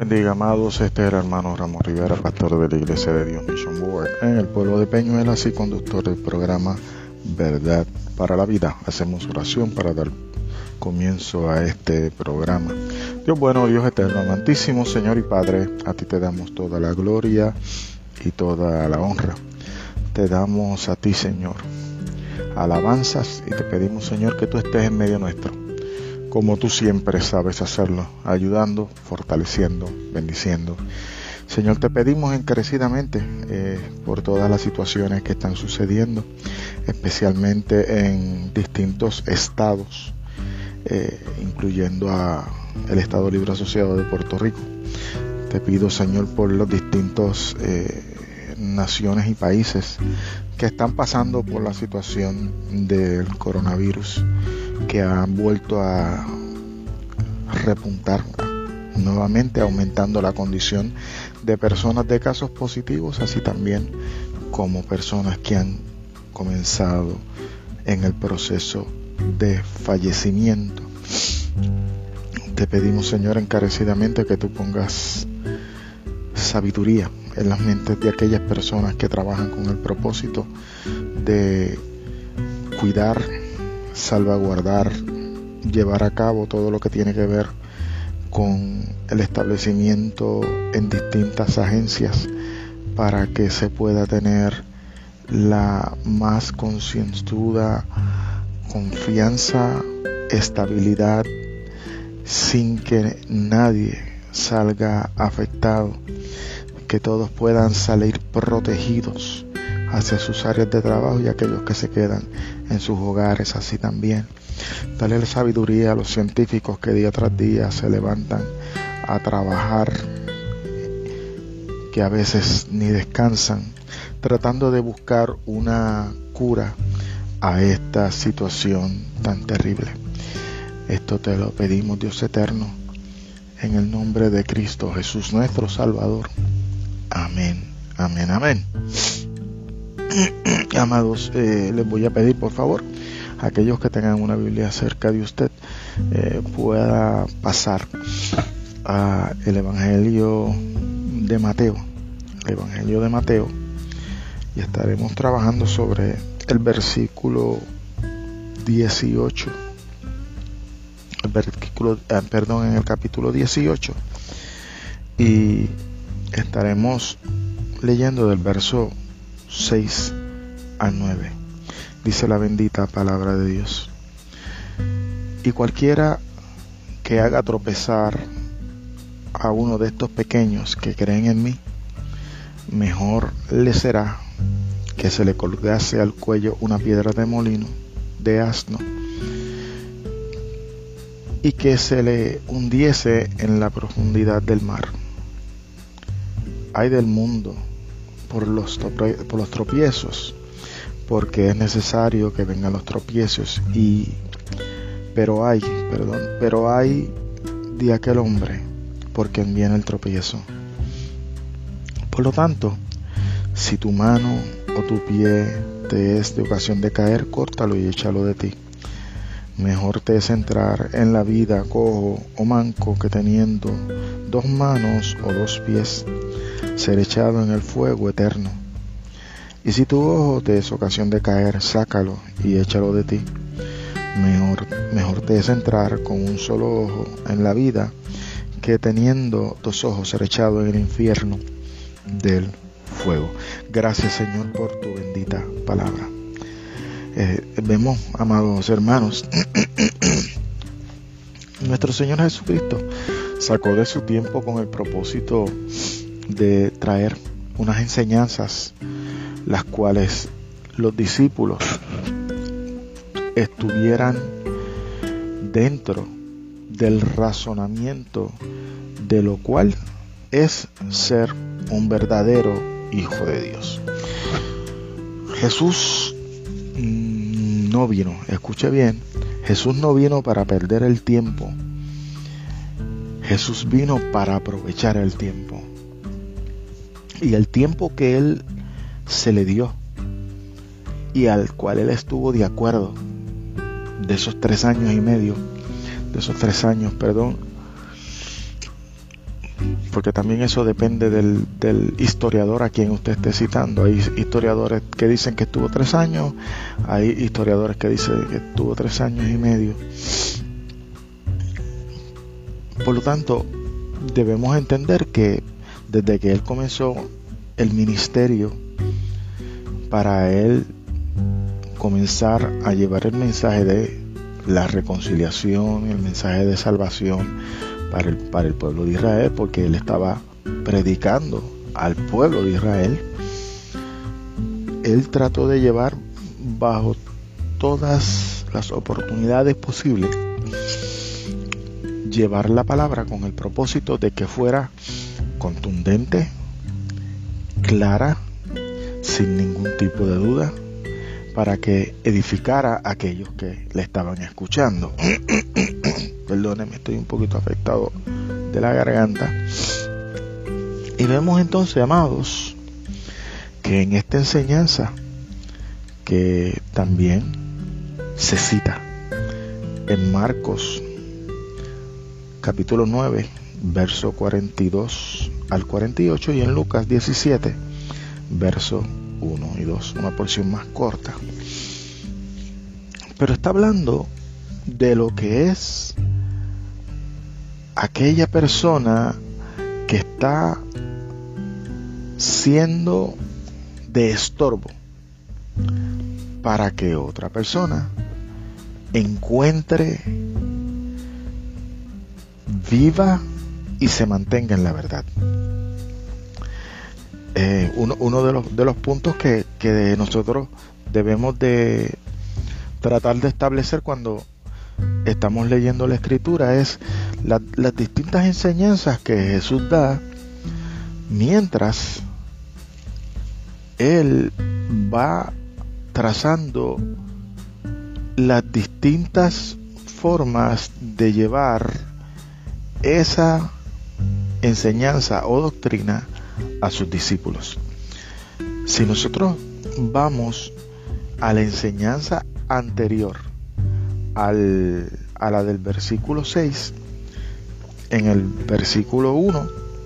Bendiga, amados. Este es el hermano Ramón Rivera, pastor de la Iglesia de Dios Mission Board en el pueblo de Peñuelas y conductor del programa Verdad para la Vida. Hacemos oración para dar comienzo a este programa. Dios bueno, Dios eterno, amantísimo, Señor y Padre, a ti te damos toda la gloria y toda la honra. Te damos a ti, Señor, alabanzas, y te pedimos, Señor, que tú estés en medio nuestro, como tú siempre sabes hacerlo, ayudando, fortaleciendo, bendiciendo. Señor, te pedimos encarecidamente por todas las situaciones que están sucediendo, especialmente en distintos estados, incluyendo a el Estado Libre Asociado de Puerto Rico. Te pido, Señor, por los distintos naciones y países que están pasando por la situación del coronavirus, que han vuelto a repuntar nuevamente, aumentando la condición de personas de casos positivos, así también como personas que han comenzado en el proceso de fallecimiento. Te pedimos, Señor, encarecidamente que tú pongas sabiduría en las mentes de aquellas personas que trabajan con el propósito de cuidar, salvaguardar, llevar a cabo todo lo que tiene que ver con el establecimiento en distintas agencias, para que se pueda tener la más concienzuda confianza, estabilidad, sin que nadie salga afectado, que todos puedan salir protegidos hacia sus áreas de trabajo, y aquellos que se quedan en sus hogares así también. Dale la sabiduría a los científicos que día tras día se levantan a trabajar, que a veces ni descansan, tratando de buscar una cura a esta situación tan terrible. Esto te lo pedimos, Dios eterno, en el nombre de Cristo Jesús, nuestro Salvador. Amén, amén, amén. Amados, les voy a pedir, por favor, a aquellos que tengan una Biblia cerca de usted, pueda pasar a el Evangelio de Mateo. El Evangelio de Mateo, y estaremos trabajando sobre el versículo 18. En el capítulo 18, y estaremos leyendo del verso 6 al 9. Dice la bendita palabra de Dios: y cualquiera que haga tropezar a uno de estos pequeños que creen en mí, mejor le será que se le colgase al cuello una piedra de molino de asno, y que se le hundiese en la profundidad del mar. Ay del mundo por los tropiezos, porque es necesario que vengan los tropiezos, pero hay de aquel hombre por quien viene el tropiezo. Por lo tanto, si tu mano o tu pie te es de ocasión de caer, córtalo y échalo de ti. Mejor te es entrar en la vida cojo o manco, que teniendo 2 manos o 2 pies, ser echado en el fuego eterno. Y si tu ojo te es ocasión de caer, sácalo y échalo de ti. Mejor te es entrar con un solo ojo en la vida, que teniendo 2 ojos ser echado en el infierno del fuego. Gracias, Señor, por tu bendita palabra. Vemos, amados hermanos, nuestro Señor Jesucristo sacó de su tiempo con el propósito de traer unas enseñanzas, las cuales los discípulos estuvieran dentro del razonamiento de lo cual es ser un verdadero hijo de Dios. Jesús no vino, escuche bien, Jesús no vino para perder el tiempo. Jesús vino para aprovechar el tiempo. Y el tiempo que Él se le dio, y al cual Él estuvo de acuerdo, de esos 3 años y medio, porque también eso depende del historiador a quien usted esté citando. Hay historiadores que dicen que estuvo 3 años, hay historiadores que dicen que estuvo 3 años y medio. Por lo tanto, debemos entender que desde que él comenzó el ministerio, para él comenzar a llevar el mensaje de la reconciliación, el mensaje de salvación para el pueblo de Israel, porque él estaba predicando al pueblo de Israel, él trató de llevar bajo todas las oportunidades posibles, llevar la palabra con el propósito de que fuera contundente, clara, sin ningún tipo de duda, para que edificara a aquellos que le estaban escuchando. Perdónenme, estoy un poquito afectado de la garganta. Y vemos entonces, amados, que en esta enseñanza, que también se cita en Marcos capítulo 9, verso 42 al 48, y en Lucas 17, verso 1 y 2, una porción más corta. Pero está hablando de lo que es aquella persona que está siendo de estorbo para que otra persona encuentre, viva y se mantenga en la verdad. Uno de los puntos que nosotros debemos de tratar de establecer cuando estamos leyendo la Escritura es las distintas enseñanzas que Jesús da mientras Él va trazando las distintas formas de llevar esa enseñanza o doctrina a sus discípulos. Si nosotros vamos a la enseñanza anterior a la del versículo 6, en el versículo 1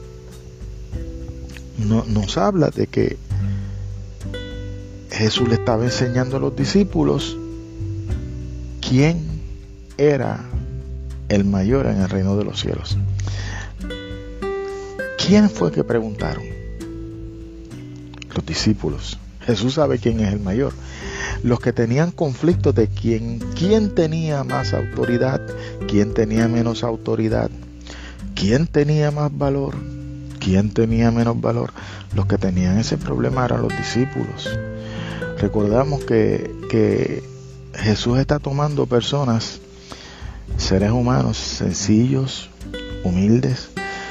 nos habla de que Jesús le estaba enseñando a los discípulos quién era el mayor en el reino de los cielos. ¿Quién fue que preguntaron? Los discípulos. Jesús sabe quién es el mayor. Los que tenían conflictos de quién tenía más autoridad, quién tenía menos autoridad, quién tenía más valor, quién tenía menos valor. Los que tenían ese problema eran los discípulos. Recordamos que Jesús está tomando personas, seres humanos sencillos, humildes,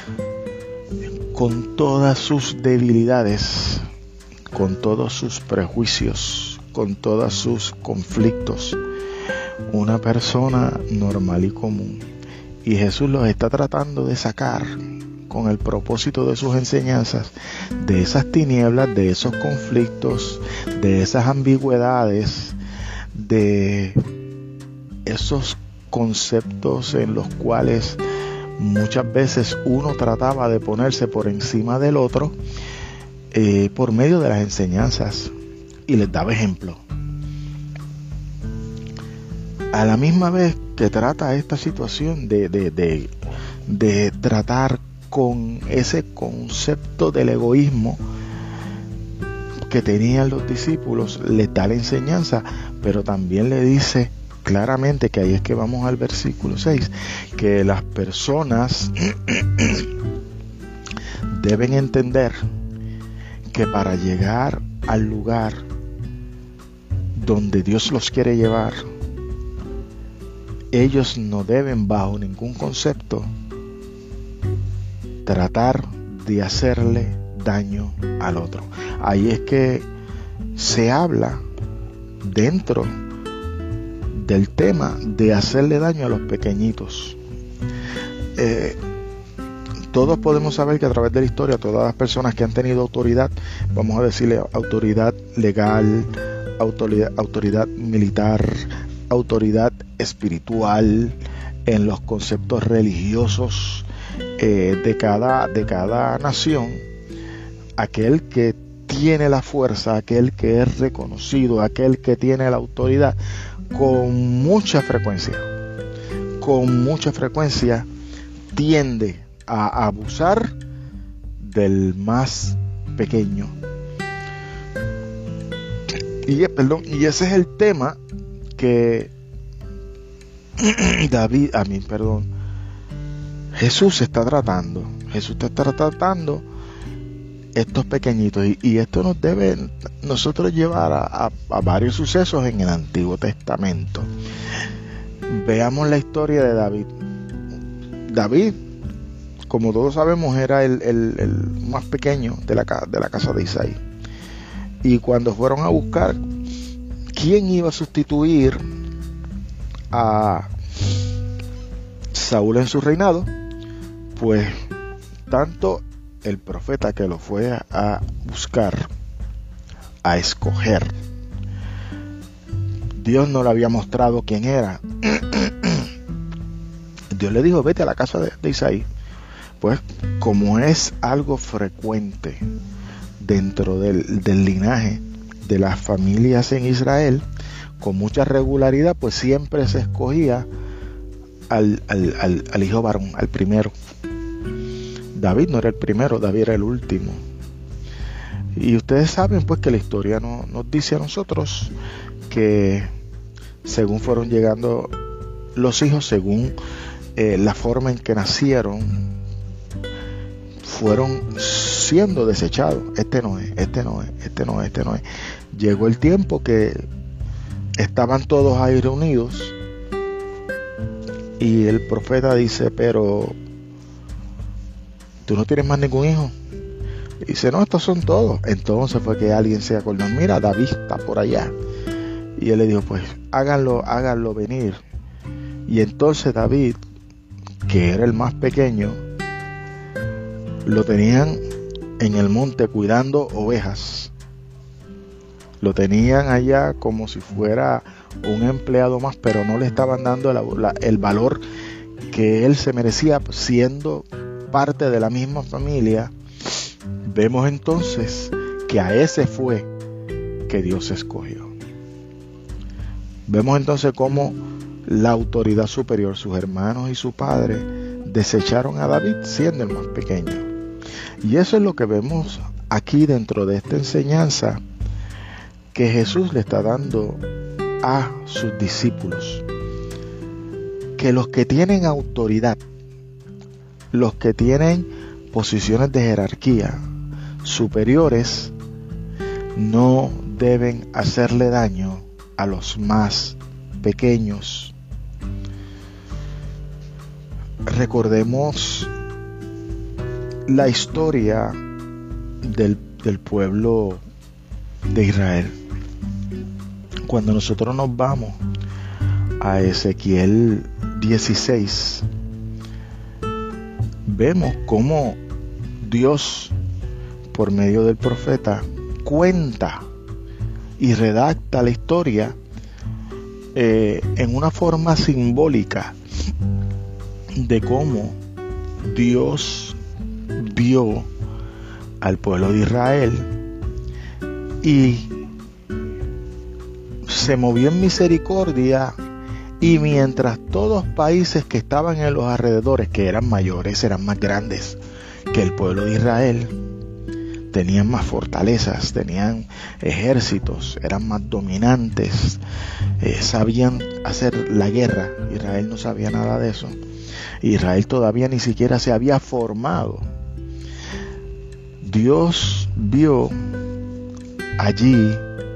con todas sus debilidades, con todos sus prejuicios, con todos sus conflictos, una persona normal y común. Y Jesús los está tratando de sacar con el propósito de sus enseñanzas, de esas tinieblas, de esos conflictos, de esas ambigüedades, de esos conceptos en los cuales muchas veces uno trataba de ponerse por encima del otro por medio de las enseñanzas, y les daba ejemplo. A la misma vez que trata esta situación de tratar con ese concepto del egoísmo que tenían los discípulos, les da la enseñanza, pero también le dice claramente, que ahí es que vamos al versículo 6, que las personas deben entender que para llegar al lugar donde Dios los quiere llevar, ellos no deben bajo ningún concepto tratar de hacerle daño al otro. Ahí es que se habla dentro del tema de hacerle daño a los pequeñitos. Todos podemos saber que a través de la historia, todas las personas que han tenido autoridad, vamos a decirle autoridad legal, autoridad militar, autoridad espiritual, en los conceptos religiosos de cada nación, aquel que tiene la fuerza, aquel que es reconocido, aquel que tiene la autoridad, con mucha frecuencia tiende a abusar del más pequeño. Y ese es el tema que Jesús está tratando estos pequeñitos, y esto nos debe nosotros llevar a varios sucesos en el Antiguo Testamento. Veamos la historia de David. David, como todos sabemos, era el más pequeño de la casa de Isaí. Y cuando fueron a buscar quién iba a sustituir a Saúl en su reinado, pues tanto el profeta que lo fue a buscar, a escoger, Dios no le había mostrado quién era. Dios le dijo: vete a la casa de Isaí. Pues como es algo frecuente dentro del linaje de las familias en Israel, con mucha regularidad, pues siempre se escogía al hijo varón, al primero. David no era el primero, David era el último. Y ustedes saben pues que la historia nos dice a nosotros que según fueron llegando los hijos, según la forma en que nacieron, fueron siendo desechados. Este no es. Llegó el tiempo que estaban todos ahí reunidos y el profeta dice: pero ¿tú no tienes más ningún hijo? Y dice: no, estos son todos. Entonces fue que alguien se acordó: mira, David está por allá. Y él le dijo: pues háganlo venir. Y entonces David, que era el más pequeño, lo tenían en el monte cuidando ovejas. Lo tenían allá como si fuera un empleado más, pero no le estaban dando el valor que él se merecía, siendo parte de la misma familia. Vemos entonces que a ese fue que Dios escogió. Vemos entonces cómo la autoridad superior, sus hermanos y su padre, desecharon a David siendo el más pequeño. Y eso es lo que vemos aquí dentro de esta enseñanza que Jesús le está dando a sus discípulos. Que los que tienen autoridad, los que tienen posiciones de jerarquía superiores, no deben hacerle daño a los más pequeños. Recordemos la historia del pueblo de Israel. Cuando nosotros nos vamos a Ezequiel 16, vemos cómo Dios, por medio del profeta, cuenta y redacta la historia en una forma simbólica de cómo Dios vio al pueblo de Israel y se movió en misericordia, y mientras todos países que estaban en los alrededores, que eran mayores, eran más grandes que el pueblo de Israel, tenían más fortalezas, tenían ejércitos, eran más dominantes, sabían hacer la guerra. Israel no sabía nada de eso. Israel todavía ni siquiera se había formado. Dios vio allí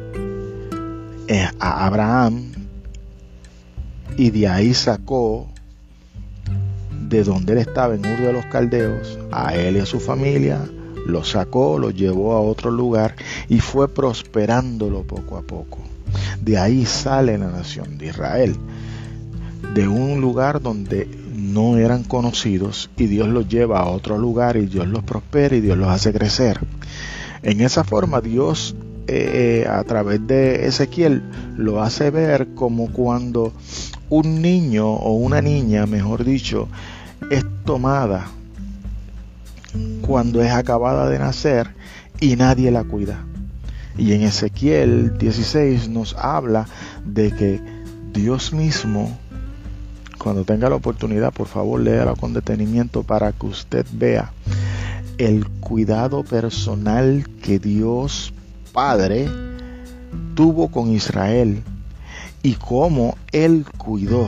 a Abraham, y de ahí sacó, de donde él estaba en Ur de los Caldeos, a él y a su familia. Lo sacó, lo llevó a otro lugar y fue prosperándolo poco a poco. De ahí sale la nación de Israel, de un lugar donde no eran conocidos, y Dios los lleva a otro lugar y Dios los prospera y Dios los hace crecer. En esa forma Dios, a través de Ezequiel, lo hace ver como cuando un niño o una niña, mejor dicho, es tomada cuando es acabada de nacer y nadie la cuida. Y en Ezequiel 16 nos habla de que Dios mismo, cuando tenga la oportunidad, por favor léala con detenimiento para que usted vea el cuidado personal que Dios Padre tuvo con Israel y cómo Él cuidó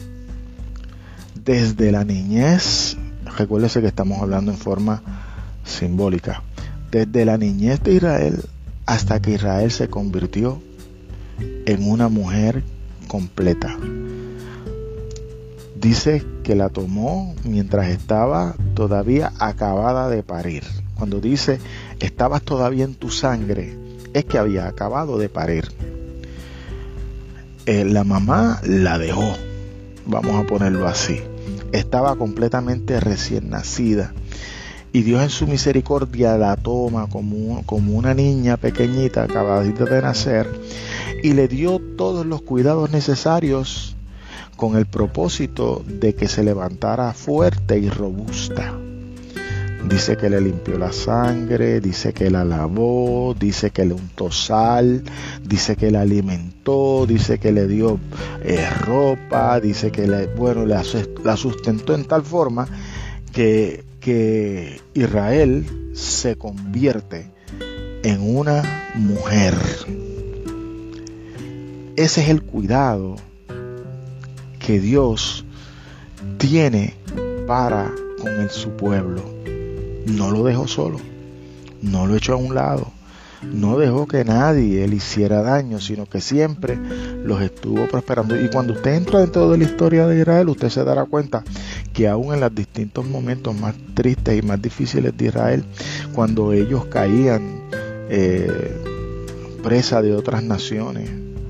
desde la niñez. Recuérdese que estamos hablando en forma simbólica, desde la niñez de Israel hasta que Israel se convirtió en una mujer completa. Dice que la tomó mientras estaba todavía acabada de parir. Cuando dice estabas todavía en tu sangre, es que había acabado de parir. La mamá la dejó, vamos a ponerlo así. Estaba completamente recién nacida. Y Dios en su misericordia la toma como una niña pequeñita acabadita de nacer y le dio todos los cuidados necesarios con el propósito de que se levantara fuerte y robusta. Dice que le limpió la sangre, dice que la lavó, dice que le untó sal, dice que la alimentó, dice que le dio ropa, dice que la sustentó en tal forma que Israel se convierte en una mujer. Ese es el cuidado que Dios tiene para con su pueblo. No lo dejó solo, no lo echó a un lado, no dejó que nadie le hiciera daño, sino que siempre los estuvo prosperando. Y cuando usted entra dentro de la historia de Israel, usted se dará cuenta que aún en los distintos momentos más tristes y más difíciles de Israel, cuando ellos caían presa de otras naciones,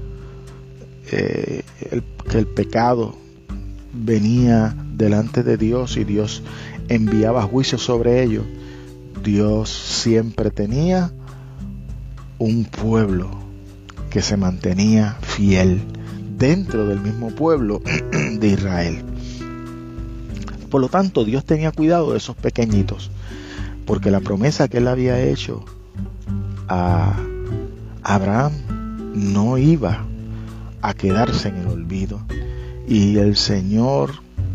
que el pecado venía delante de Dios y Dios enviaba juicio sobre ellos, Dios siempre tenía un pueblo que se mantenía fiel dentro del mismo pueblo de Israel. Por lo tanto, Dios tenía cuidado de esos pequeñitos, porque la promesa que Él había hecho a Abraham no iba a quedarse en el olvido. Y el Señor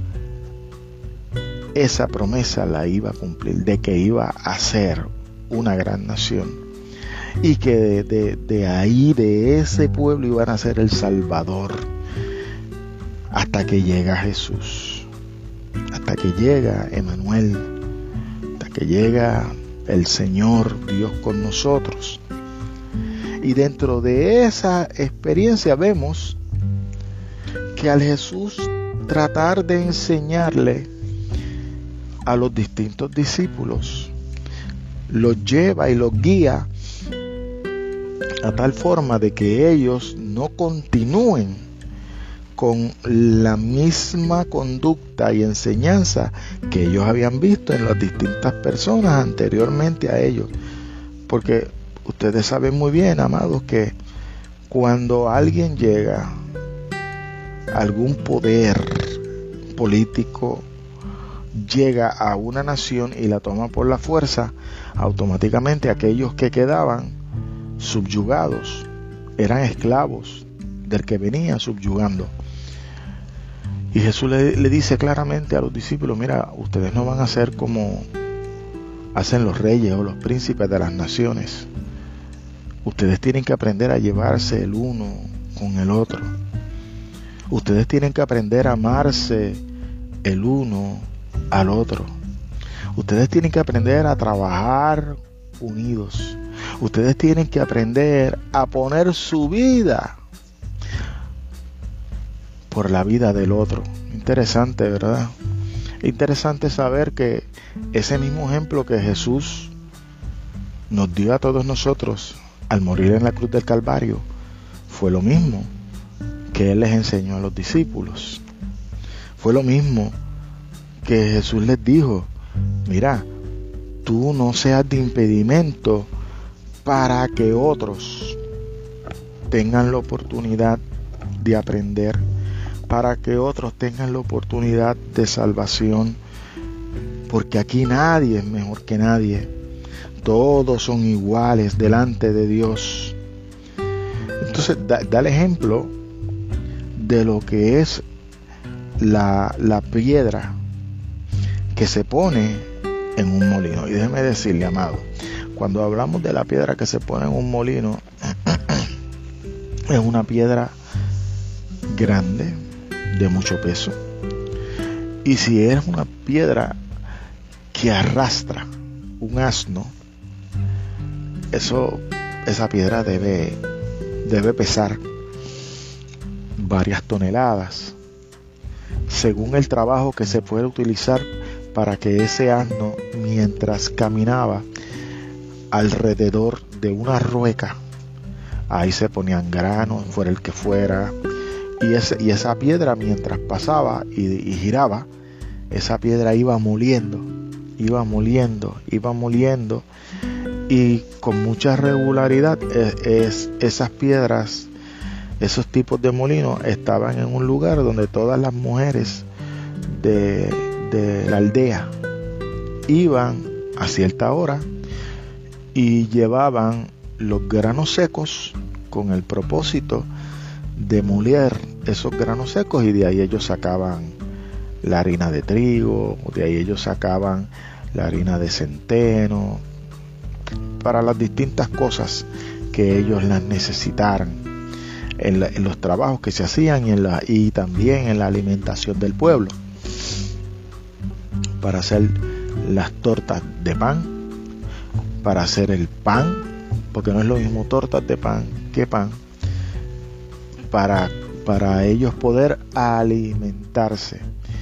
esa promesa la iba a cumplir, de que iba a ser una gran nación. Y que de ahí, de ese pueblo, iba a nacer el Salvador. Hasta que llega Jesús. Hasta que llega Emmanuel. Hasta que llega el Señor Dios con nosotros. Y dentro de esa experiencia vemos que al Jesús tratar de enseñarle a los distintos discípulos, los lleva y los guía a tal forma de que ellos no continúen con la misma conducta y enseñanza que ellos habían visto en las distintas personas anteriormente a ellos. Porque ustedes saben muy bien, amados, que cuando alguien llega a algún poder político, llega a una nación y la toma por la fuerza, automáticamente aquellos que quedaban subyugados eran esclavos del que venía subyugando. Y Jesús le dice claramente a los discípulos: mira, ustedes no van a ser como hacen los reyes o los príncipes de las naciones. Ustedes tienen que aprender a llevarse el uno con el otro. Ustedes tienen que aprender a amarse el uno al otro. Ustedes tienen que aprender a trabajar unidos. Ustedes tienen que aprender a poner su vida por la vida del otro. Interesante, ¿verdad? Interesante saber que ese mismo ejemplo que Jesús nos dio a todos nosotros al morir en la cruz del Calvario fue lo mismo que Él les enseñó a los discípulos. Fue lo mismo que Jesús les dijo: mira, tú no seas de impedimento para que otros tengan la oportunidad de aprender para que otros tengan la oportunidad de salvación, porque aquí nadie es mejor que nadie, todos son iguales delante de Dios. Entonces da el ejemplo de lo que es la piedra que se pone en un molino. Y déjeme decirle, amado, cuando hablamos de la piedra que se pone en un molino, es una piedra grande, de mucho peso. Y si es una piedra que arrastra un asno, esa piedra debe pesar varias toneladas, según el trabajo que se puede utilizar para que ese asno, mientras caminaba alrededor de una rueca, ahí se ponían granos, fuera el que fuera, y esa piedra, mientras pasaba y giraba, esa piedra iba moliendo, y con mucha regularidad esas piedras, esos tipos de molinos estaban en un lugar donde todas las mujeres de la aldea iban a cierta hora y llevaban los granos secos con el propósito de moler esos granos secos, y de ahí ellos sacaban la harina de trigo, de ahí ellos sacaban la harina de centeno, para las distintas cosas que ellos las necesitaran en los trabajos que se hacían y también en la alimentación del pueblo, para hacer las tortas de pan, para hacer el pan, porque no es lo mismo tortas de pan que pan, para ellos poder alimentarse.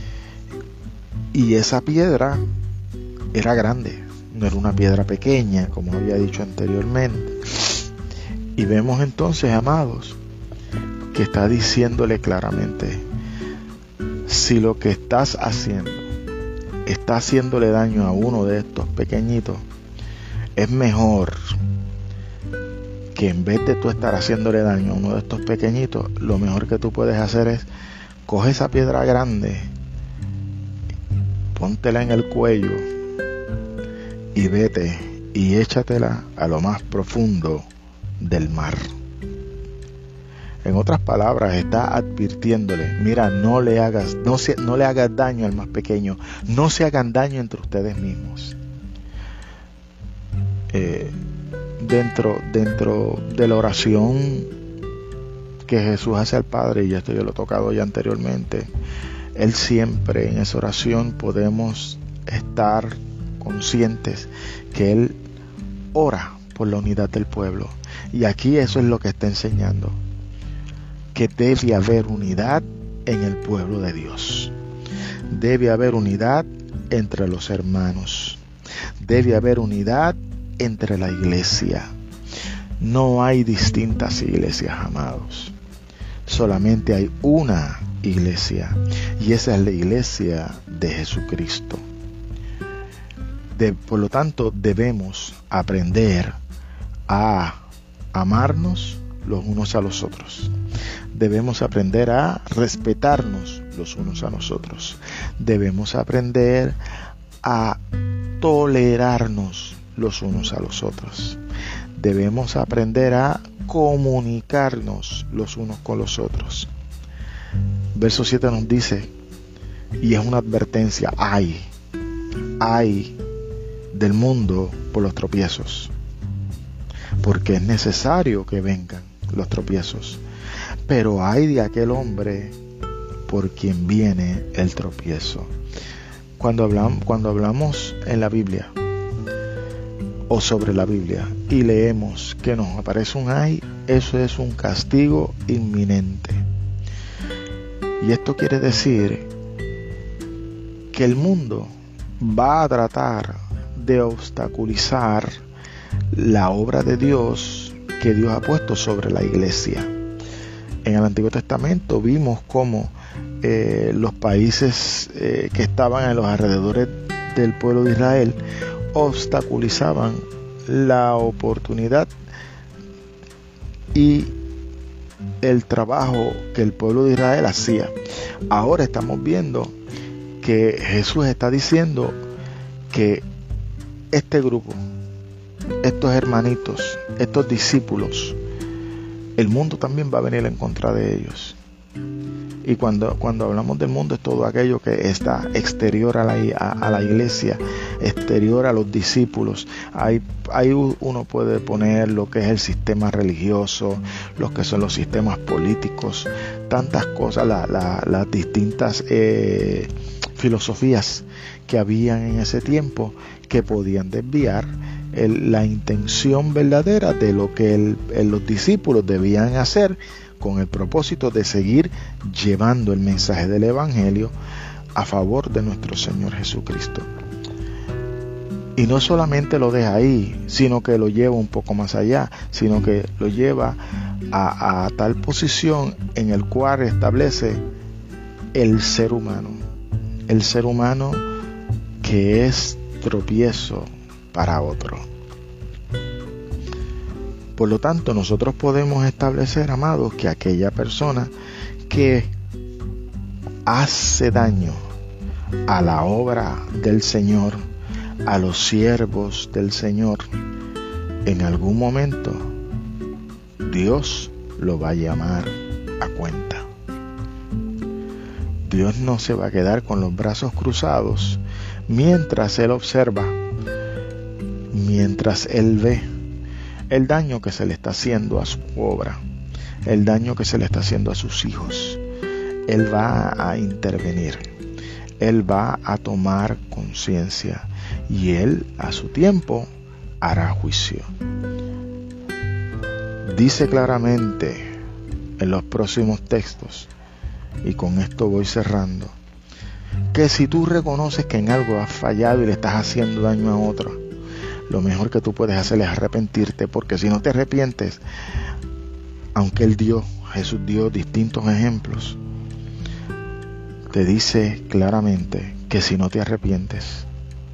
Y esa piedra era grande, no era una piedra pequeña, como había dicho anteriormente. Y vemos entonces, amados, que está diciéndole claramente: si lo que estás haciendo está haciéndole daño a uno de estos pequeñitos, es mejor que en vez de tú estar haciéndole daño a uno de estos pequeñitos, lo mejor que tú puedes hacer es coge esa piedra grande, póntela en el cuello y vete y échatela a lo más profundo del mar. En otras palabras, está advirtiéndole: mira, no le hagas daño al más pequeño, no se hagan daño entre ustedes mismos. Dentro de la oración que Jesús hace al Padre, y esto yo lo he tocado ya anteriormente, Él siempre en esa oración podemos estar conscientes que Él ora por la unidad del pueblo. Y aquí eso es lo que está enseñando, que debe haber unidad en el pueblo de Dios. Debe haber unidad entre los hermanos. Debe haber unidad entre la iglesia. No hay distintas iglesias, amados. Solamente hay una iglesia, y esa es la iglesia de Jesucristo. Por lo tanto, debemos aprender a amarnos los unos a los otros. Debemos aprender a respetarnos los unos a los otros. Debemos aprender a tolerarnos los unos a los otros. Debemos aprender a comunicarnos los unos con los otros. Verso 7 nos dice, y es una advertencia: ay del mundo por los tropiezos, porque es necesario que vengan los tropiezos, pero ay de aquel hombre por quien viene el tropiezo. Cuando hablamos en la Biblia o sobre la Biblia y leemos que nos aparece un ay, eso es un castigo inminente. Y esto quiere decir que el mundo va a tratar de obstaculizar la obra de Dios que Dios ha puesto sobre la iglesia. En el Antiguo Testamento vimos cómo los países que estaban en los alrededores del pueblo de Israel obstaculizaban la oportunidad y el trabajo que el pueblo de Israel hacía. Ahora estamos viendo que Jesús está diciendo que este grupo, estos hermanitos, estos discípulos, el mundo también va a venir en contra de ellos. Y cuando hablamos del mundo, es todo aquello que está exterior a la iglesia, exterior a los discípulos. Ahí uno puede poner lo que es el sistema religioso, lo que son los sistemas políticos, tantas cosas, las distintas filosofías que habían en ese tiempo que podían desviar la intención verdadera de lo que los discípulos debían hacer, con el propósito de seguir llevando el mensaje del Evangelio a favor de nuestro Señor Jesucristo. Y no solamente lo deja ahí, sino que lo lleva un poco más allá, sino que lo lleva a tal posición en el cual establece el ser humano que es tropiezo para otro. Por lo tanto, nosotros podemos establecer, amados, que aquella persona que hace daño a la obra del Señor, a los siervos del Señor, en algún momento Dios lo va a llamar a cuenta. Dios no se va a quedar con los brazos cruzados mientras Él observa, mientras Él ve el daño que se le está haciendo a su obra, el daño que se le está haciendo a sus hijos. Él va a intervenir, Él va a tomar conciencia y Él a su tiempo hará juicio. Dice claramente en los próximos textos, y con esto voy cerrando, que si tú reconoces que en algo has fallado y le estás haciendo daño a otro, lo mejor que tú puedes hacer es arrepentirte, porque si no te arrepientes, aunque Jesús dio distintos ejemplos, te dice claramente que si no te arrepientes,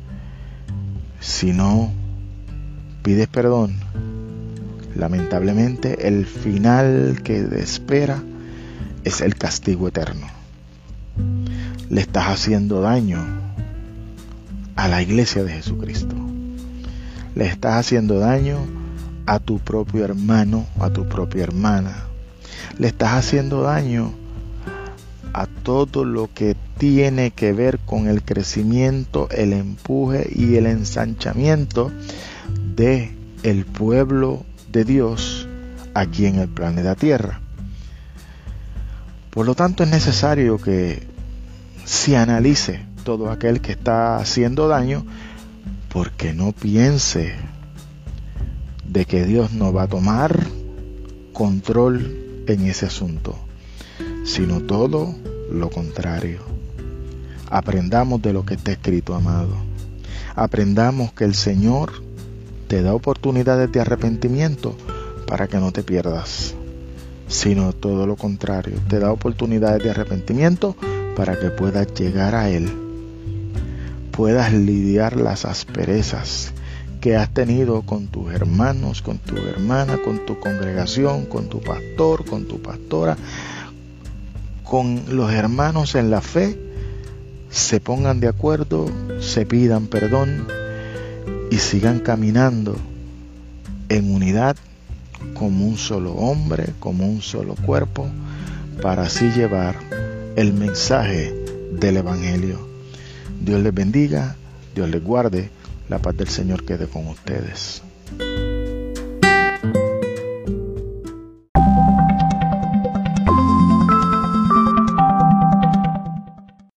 si no pides perdón, lamentablemente el final que te espera es el castigo eterno. Le estás haciendo daño a la iglesia de Jesucristo. Le estás haciendo daño a tu propio hermano, a tu propia hermana. Le estás haciendo daño a todo lo que tiene que ver con el crecimiento, el empuje y el ensanchamiento de el pueblo de Dios aquí en el planeta Tierra. Por lo tanto, es necesario que se analice todo aquel que está haciendo daño, porque no piense de que Dios no va a tomar control en ese asunto, sino todo lo contrario. Aprendamos de lo que está escrito, amado. Aprendamos que el Señor te da oportunidades de arrepentimiento para que no te pierdas, sino todo lo contrario. Te da oportunidades de arrepentimiento para que puedas llegar a Él, puedas lidiar las asperezas que has tenido con tus hermanos, con tu hermana, con tu congregación, con tu pastor, con tu pastora, con los hermanos en la fe. Se pongan de acuerdo, se pidan perdón y sigan caminando en unidad como un solo hombre, como un solo cuerpo, para así llevar el mensaje del Evangelio. Dios les bendiga, Dios les guarde, la paz del Señor quede con ustedes.